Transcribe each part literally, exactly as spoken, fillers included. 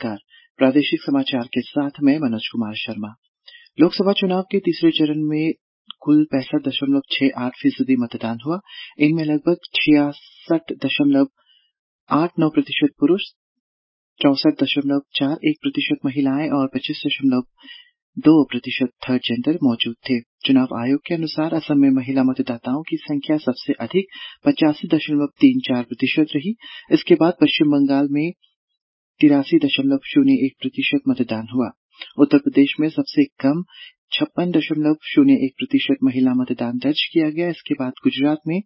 नमस्कार। प्रादेशिक समाचार के साथ मैं मनोज कुमार शर्मा। लोकसभा चुनाव के तीसरे चरण में कुल पैंसठ दशमलव छह आठ फीसदी मतदान हुआ। इनमें लगभग छियासठ दशमलव आठ नौ प्रतिशत पुरुष, चौसठ दशमलव चार एक प्रतिशत महिलाएं और पच्चीस दशमलव दो प्रतिशत थर्ड जेंडर मौजूद थे। चुनाव आयोग के अनुसार असम में महिला मतदाताओं की संख्या सबसे अधिक पचासी दशमलव तीन चार प्रतिशत रही। इसके बाद पश्चिम बंगाल में तिरासी दशमलव शून्य एक प्रतिशत मतदान हुआ। उत्तर प्रदेश में सबसे कम छप्पन दशमलव शून्य एक प्रतिशत महिला मतदान दर्ज किया गया। इसके बाद गुजरात में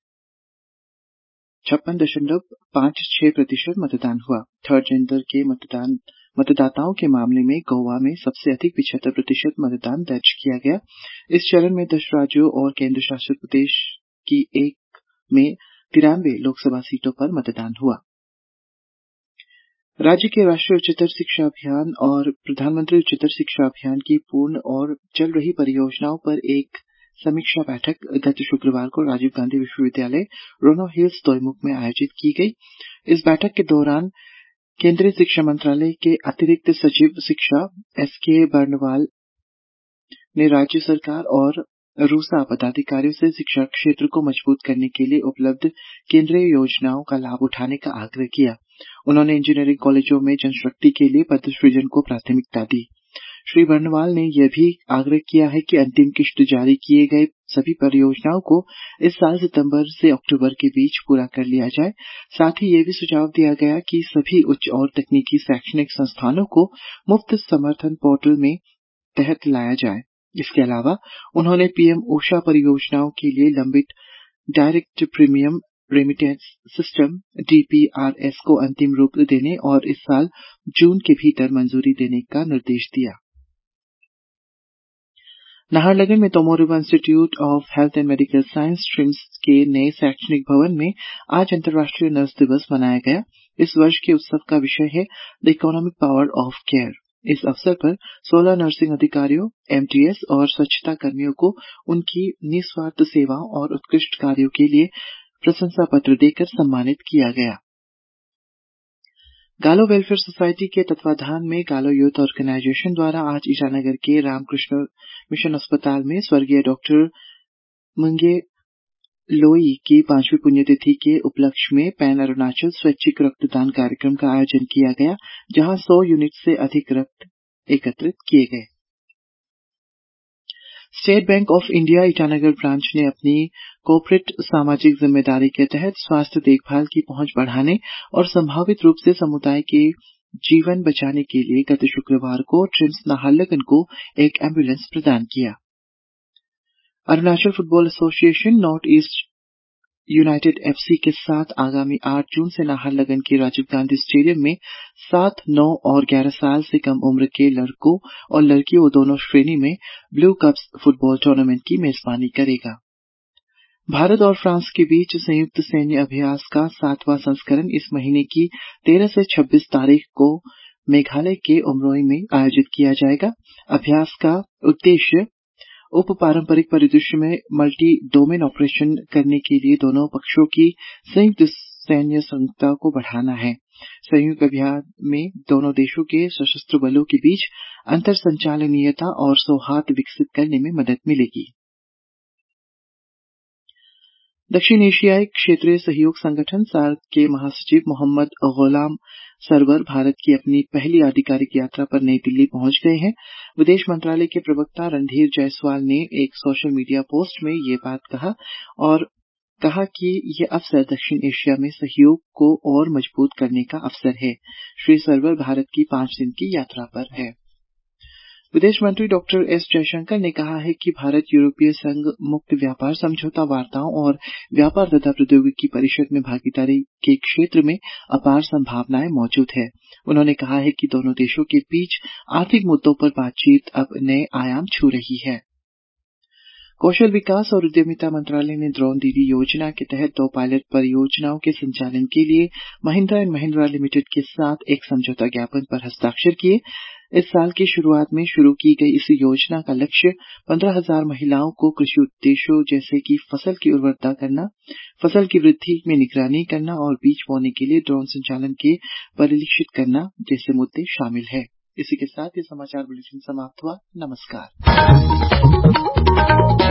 छप्पन दशमलव पांच छह प्रतिशत मतदान हुआ। थर्ड जेंडर के मतदान मतदाताओं के मामले में गोवा में सबसे अधिक पिछहत्तर प्रतिशत मतदान दर्ज किया गया। इस चरण में दस राज्यों और केंद्र शासित प्रदेश की एक में तिरानवे लोकसभा सीटों पर मतदान हुआ। राज्य के राष्ट्रीय उच्चतर शिक्षा अभियान और प्रधानमंत्री उच्चतर शिक्षा अभियान की पूर्ण और चल रही परियोजनाओं पर एक समीक्षा बैठक गत शुक्रवार को राजीव गांधी विश्वविद्यालय रोनो हिल्स दोईमुख में आयोजित की गई। इस बैठक के दौरान केंद्रीय शिक्षा मंत्रालय के अतिरिक्त सचिव शिक्षा एस के बर्नवाल ने राज्य सरकार और रूसा पदाधिकारियों से शिक्षा क्षेत्र को मजबूत करने के लिए उपलब्ध केंद्रीय योजनाओं का लाभ उठाने का आग्रह किया। उन्होंने इंजीनियरिंग कॉलेजों में जनशक्ति के लिए पद सृजन को प्राथमिकता दी। श्री बर्नवाल ने यह भी आग्रह किया है कि अंतिम किश्त जारी किए गए सभी परियोजनाओं को इस साल सितंबर से अक्टूबर के बीच पूरा कर लिया जाए। साथ ही यह भी सुझाव दिया गया कि सभी उच्च और तकनीकी शैक्षणिक संस्थानों को मुफ्त समर्थन पोर्टल में तहत लाया जाए। इसके अलावा उन्होंने पीएम ऊषा परियोजनाओं के लिए लंबित direct premium remittance system DPRS को अंतिम रूप देने और इस साल जून के भीतर मंजूरी देने का निर्देश दिया। नाहरलगुन में Tomo Riba Institute of Health and Medical Science TRIHMS के नए शैक्षणिक भवन में आज अंतर्राष्ट्रीय नर्स दिवस मनाया गया। इस वर्ष के उत्सव का विषय है the economic power of care. इस अवसर पर सोलह नर्सिंग अधिकारियों, एमटीएस और स्वच्छता कर्मियों को उनकी निस्वार्थ सेवाओं और उत्कृष्ट कार्यों के लिए प्रशंसा पत्र देकर सम्मानित किया गया। गालो वेलफेयर सोसाइटी के तत्वाधान में गालो यूथ ऑर्गेनाइजेशन द्वारा आज ईटानगर के रामकृष्ण मिशन अस्पताल में स्वर्गीय डॉक्टर मुंगे लोई की पांचवी पुण्यतिथि के उपलक्ष्य में पैन अरुणाचल स्वैच्छिक रक्तदान कार्यक्रम का आयोजन किया गया, जहां सौ यूनिट से अधिक रक्त एकत्रित किए गए। State Bank of India Itanagar branch ने अपनी कॉर्पोरेट सामाजिक जिम्मेदारी के तहत स्वास्थ्य देखभाल की पहुंच बढ़ाने और संभावित रूप से समुदाय के जीवन बचाने के लिए गत शुक्रवार को ट्रिम्स नाहरलगुन को एक एम्बुलेंस प्रदान किया। Arunachal Football Association North East United FC के साथ आगामी आठ जून से नाहरलगुन के राजीव गांधी स्टेडियम में सात, नौ और ग्यारह साल से कम उम्र के लड़कों और लड़कियों दोनों श्रेणी में ब्लू कप्स फुटबॉल टूर्नामेंट की मेजबानी करेगा। भारत और फ्रांस के बीच संयुक्त सैन्य अभ्यास का सातवां संस्करण इस महीने की तेरह से छब्बीस तारीख को मेघालय के उमरोई में आयोजित किया जाएगा। अभ्यास का उद्देश्य उप पारंपरिक परिदृश्य में मल्टी डोमेन ऑपरेशन करने के लिए दोनों पक्षों की संयुक्त सैन्य क्षमता को बढ़ाना है। संयुक्त अभियान में दोनों देशों के सशस्त्र बलों के बीच अंतर संचालनीयता और सौहार्द विकसित करने में मदद मिलेगी। दक्षिण एशियाई क्षेत्रीय सहयोग संगठन सार्क के महासचिव मोहम्मद गुलाम सरवर भारत की अपनी पहली आधिकारिक यात्रा पर नई दिल्ली पहुंच गए हैं। विदेश मंत्रालय के प्रवक्ता रणधीर जायसवाल ने एक सोशल मीडिया पोस्ट में ये बात कहा और कहा कि ये अवसर दक्षिण एशिया में सहयोग को और मजबूत करने का अवसर है। श्री सरवर भारत की पांच दिन की यात्रा पर है। विदेश मंत्री डॉक्टर एस जयशंकर ने कहा है कि भारत यूरोपीय संघ मुक्त व्यापार समझौता वार्ताओं और व्यापार तथा प्रौद्योगिकी परिषद में भागीदारी के क्षेत्र में अपार संभावनाएं मौजूद है। उन्होंने कहा है कि दोनों देशों के बीच आर्थिक मुद्दों पर बातचीत अब नए आयाम छू रही है। कौशल विकास और उद्यमिता मंत्रालय ने ड्रोन दीदी योजना के तहत दो पायलट परियोजनाओं के संचालन के लिए महिंद्रा एंड महिंद्रा लिमिटेड के साथ एक समझौता ज्ञापन पर हस्ताक्षर किए। इस साल की शुरुआत में शुरू की गई इस योजना का लक्ष्य पंद्रह हजार महिलाओं को कृषि उद्देश्यों जैसे कि फसल की उर्वरता करना, फसल की वृद्धि में निगरानी करना और बीज बोने के लिए ड्रोन संचालन के परिलक्षित करना जैसे मुद्दे शामिल हैं। इसी के साथ ये समाचार बुलेटिन समाप्त हुआ। नमस्कार।